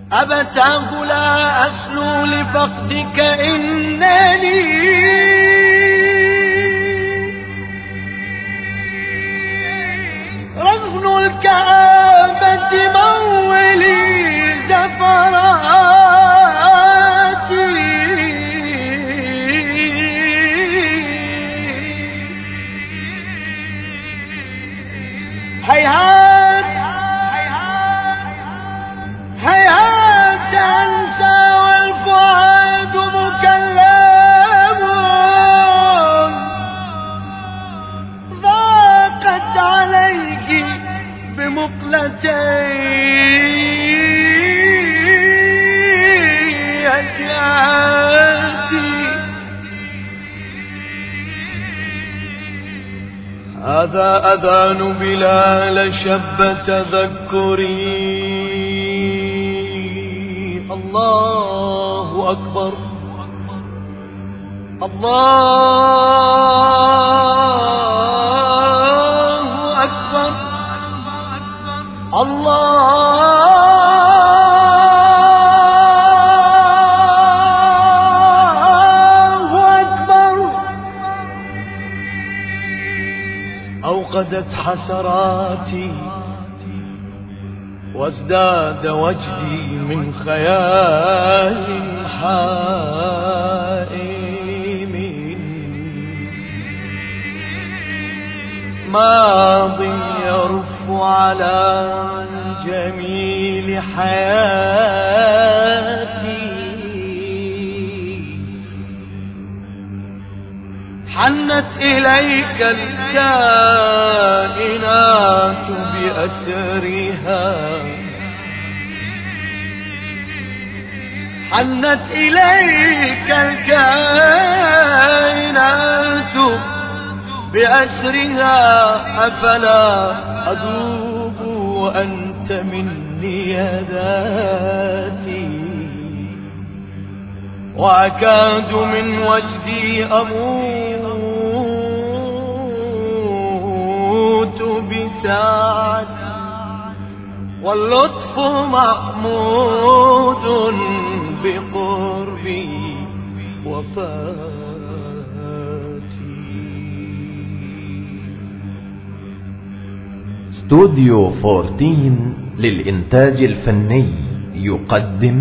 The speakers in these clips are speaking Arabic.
أبتاه لا أسلو لفقدك إنني رغم الكآبة مولي زفراتي هيهات هيهات أنسى والفؤاد مكلم ضاقت عليك بمقلتي أجلاتي هذا أذان بلال شب تذكري الله أكبر الله أكبر الله أكبر أوقدت حسراتي وازداد وجدي من خيال حائم ماض يرف على جميل حياتي حنت إليك الكائنات بأسرها حنت إليك الكائنات بأسرها أفلا أذوب وأنت مني ذاتي وأكاد من وجدي أموت بساعتي واللطف محمود بقربي وفاتي. استوديو 14 للإنتاج الفني يقدم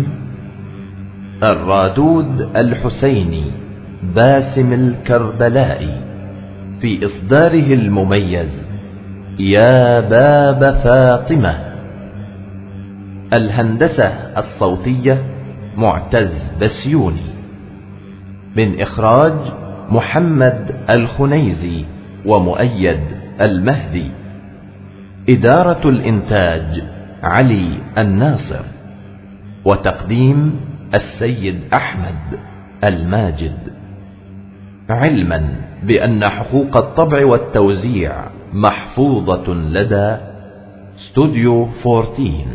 الرادود الحسيني باسم الكربلائي في إصداره المميز يا باب فاطمة. الهندسة الصوتية معتز بسيوني، من إخراج محمد الخنيزي ومؤيد المهدي. إدارة الإنتاج علي الناصر، وتقديم السيد أحمد الماجد. علما بأن حقوق الطبع والتوزيع محفوظة لدى استوديو 14.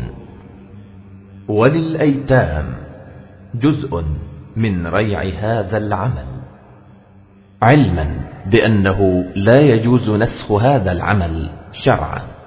وللأيتام جزء من ريع هذا العمل، علما بأنه لا يجوز نسخ هذا العمل شرعا.